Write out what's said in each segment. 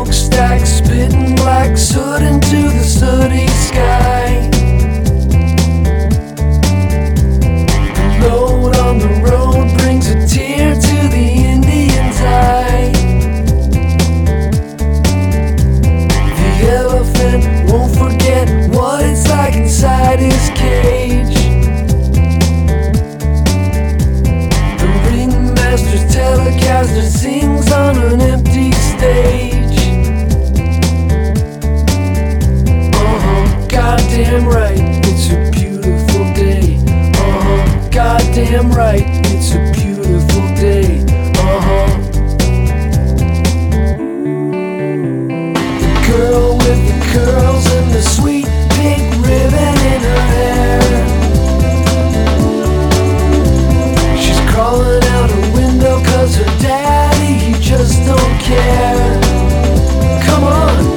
smokestack, spitting black soot into the sooty sky. The load on the road brings a tear to the Indian's eye. The elephant won't forget what it's like inside his cage. The ringmaster's telecaster sings on an empty stage. Goddamn right, it's a beautiful day. Goddamn right, it's a beautiful day. The girl with the curls and the sweet pink ribbon in her hair. She's crawling out her window 'cause her daddy, he just don't care. Come on.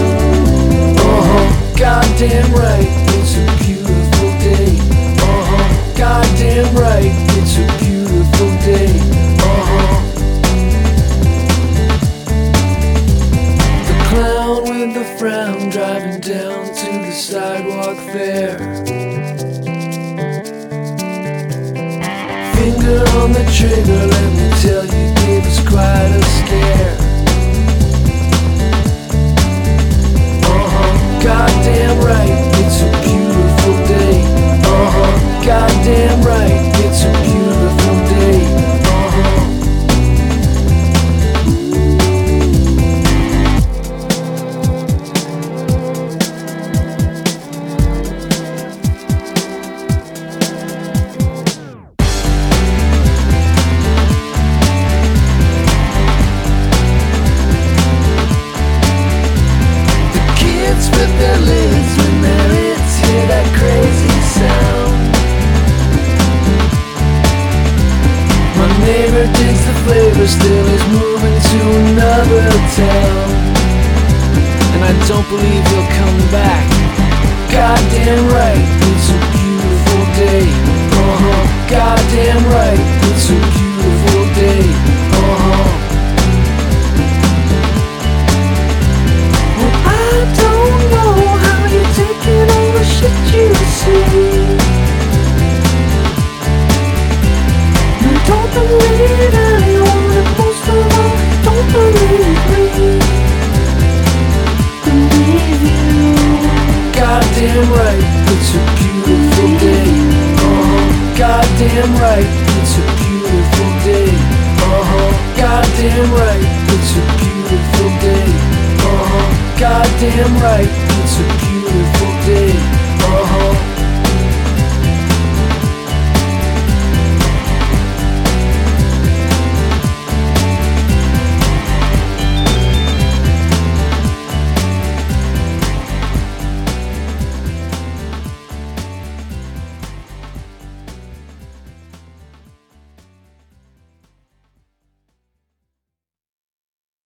Goddamn right, it's a beautiful day. Goddamn right, it's a beautiful day. The clown with the frown driving down to the sidewalk fair. Finger on the trigger, let me tell you, gave us quite a scare. Goddamn right, it's a beautiful day. Goddamn right, it's a beautiful day. With their lids when their lids hear that crazy sound. My neighbor digs the flavor, still is moving to another town. And I don't believe he'll come back. Goddamn right, it's a beautiful day. Goddamn right, it's a beautiful day. You see, don't believe anyone, and most of all, don't believe me. Believe you. Goddamn right, it's a beautiful day. Goddamn right, it's a beautiful day. Goddamn right, it's a beautiful day. Goddamn right, it's a beautiful day.